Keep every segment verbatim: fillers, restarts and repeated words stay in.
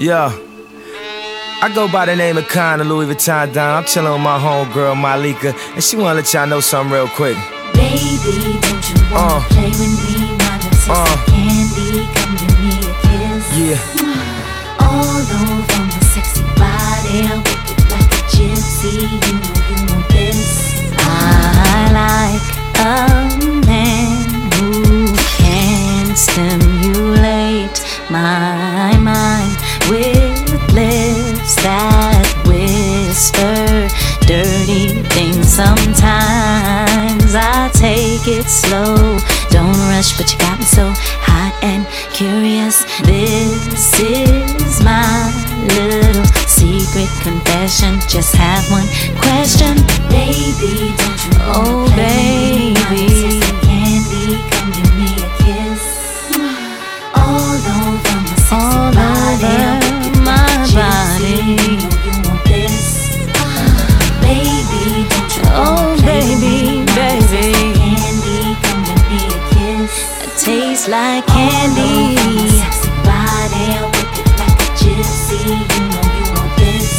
Yeah, I go by the name of Con, Louis Vuitton Don. I'm chillin' with my homegirl Malika, and she wanna let y'all know something real quick. Baby, don't you wanna uh, play with me? My lips taste uh, like candy, come give me a kiss. Yeah. All over my sexy body, I'll whip it like a gypsy. You know you want this. I like a man who can stimulate my mind with lips that whisper dirty things. Sometimes I take it slow, don't rush, but you got me so hot and curious. This is my little secret confession. Just have one question, baby. Don't you oh baby, candy, come give me a kiss. All over my sexy all body, over my body. You know you want this, baby. Don't you oh baby, baby, candy, come give me a kiss. It tastes like candy. All over my sexy body, I'll whip it like a gypsy. You know you want this.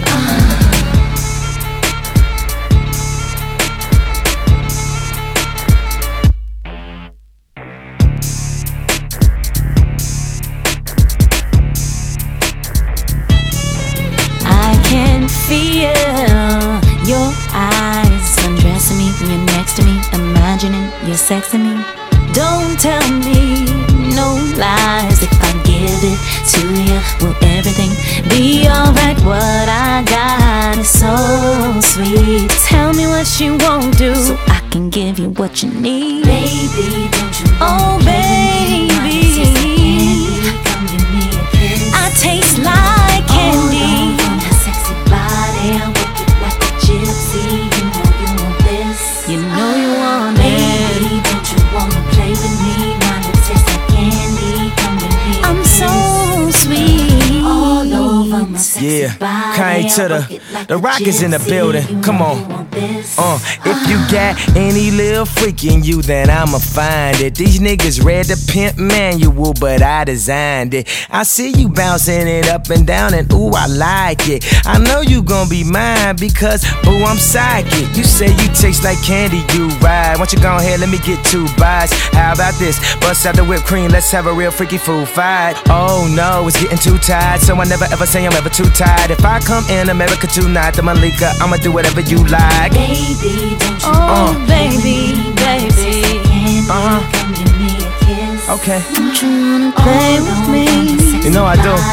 Can feel your eyes undressing me when you're next to me, imagining you're sexing me. Don't tell me no lies. If I give it to you, will everything be alright? What I got is so sweet. Tell me what you won't do, so I can give you what you need. Baby, don't you oh baby, come give me a kiss. I taste like candy. I'll whip it like a gypsy. You know you want this. You know you want baby, it. Don't you wanna play with me? My lips taste like candy. Come with me. I'm so sweet. All over my sexy yeah, body. Kanye to the like the rock is in the building. You Come on. Uh, if you got any little freak in you, then I'ma find it. These niggas read the pimp manual, but I designed it. I see you bouncing it up and down, and ooh, I like it. I know you gon' be mine because, boo, I'm psychic. You say you taste like candy, you ride. Why don't you go ahead, let me get two bites. How about this? Bust out the whipped cream, let's have a real freaky food fight. Oh no, it's getting too tired, so I never ever say I'm ever too tired. If I come in America tonight, the Malika, I'ma do whatever you like. Baby, don't you oh, uh, baby, baby, uh-huh. Come give me a kiss. Okay. Don't you wanna play with me? You know I do.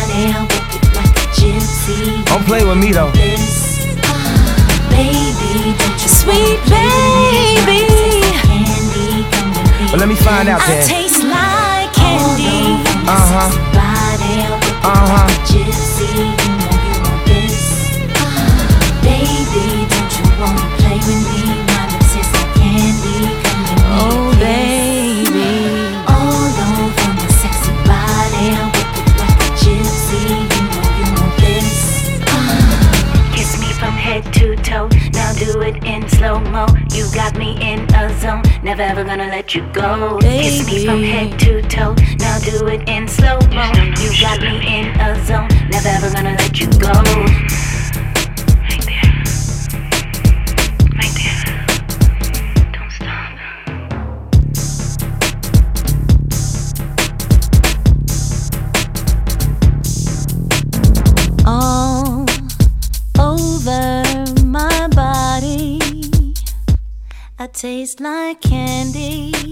Don't play with me though. Baby, don't you sweet baby. Well, let me find out then. I taste like candy. Uh huh. Uh huh. Baby, don't you wanna play with me? My lips taste like candy. Come give me oh, a kiss. baby. All over my sexy body, I'll whip it like a gypsy. You know you want this. Kiss me from head to toe. Now do it in slow-mo. You got me in a zone. Never ever gonna let you go. Baby. Kiss me from head to toe. Now do it in slow-mo. You got me in a zone. Never ever gonna let you go. All over my body, I taste like candy.